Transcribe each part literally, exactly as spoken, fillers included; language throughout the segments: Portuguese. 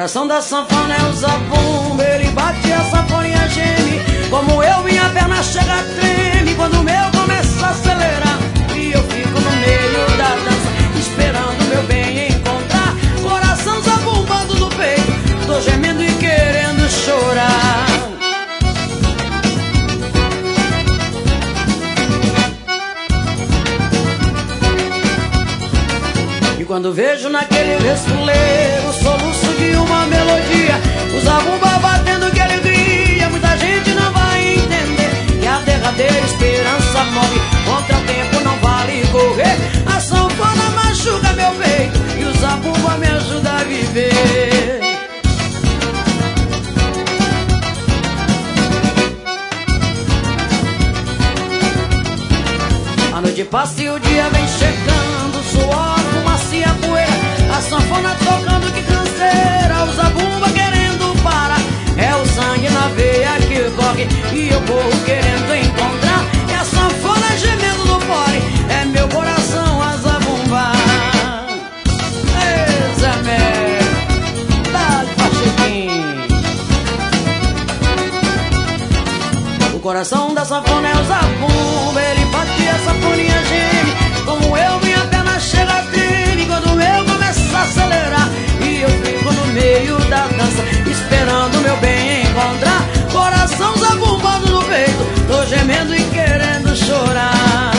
coração da sanfona é o zabumba, ele bate a sanfoninha geme. Como eu, minha perna chega treme quando o meu começa a acelerar. E eu fico no meio da dança, esperando meu bem encontrar. Coração zabumbando no peito, tô gemendo e querendo chorar. E quando vejo naquele resfuleiro o soluço de uma melodia, o zabumba batendo que alegria, muita gente não vai entender que a derradeira esperança morre, contra o tempo não vale correr. A sanfona machuca meu peito e o zabumba me ajuda a viver. A noite passa e o dia vem chegando, suor, fumaça e a poeira, a sanfona tocando que canseira, o zabumba querendo parar. É o sangue na veia que corre e eu corro querendo encontrar. É a sanfona gemendo no fole, é meu coração a zabumbar. Ei, Zé Mé, dá-lhe Pachequinho. O coração da sanfona é o zabumba, ele bate a sanfoninha geme. Como eu, minha perna chega treme quando o meu começa a acelerar. E eu fico no meio da dança, esperando meu bem encontrar. Coração zabumbando no peito, tô gemendo e querendo chorar.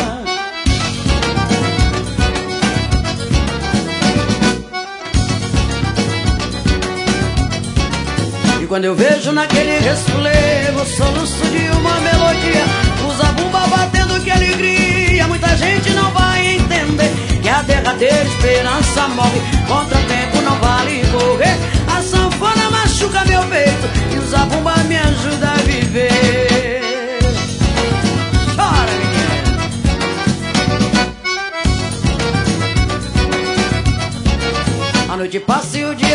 E quando eu vejo naquele resfuleiro o soluço de uma melodia, o zabumba batendo que alegria, muita gente não vai entender que a derradeira esperança morre, contra o tempo não vale correr. A sanfona machuca meu peito e o zabumba me ajuda a viver. Chora, menina. A noite passa e o dia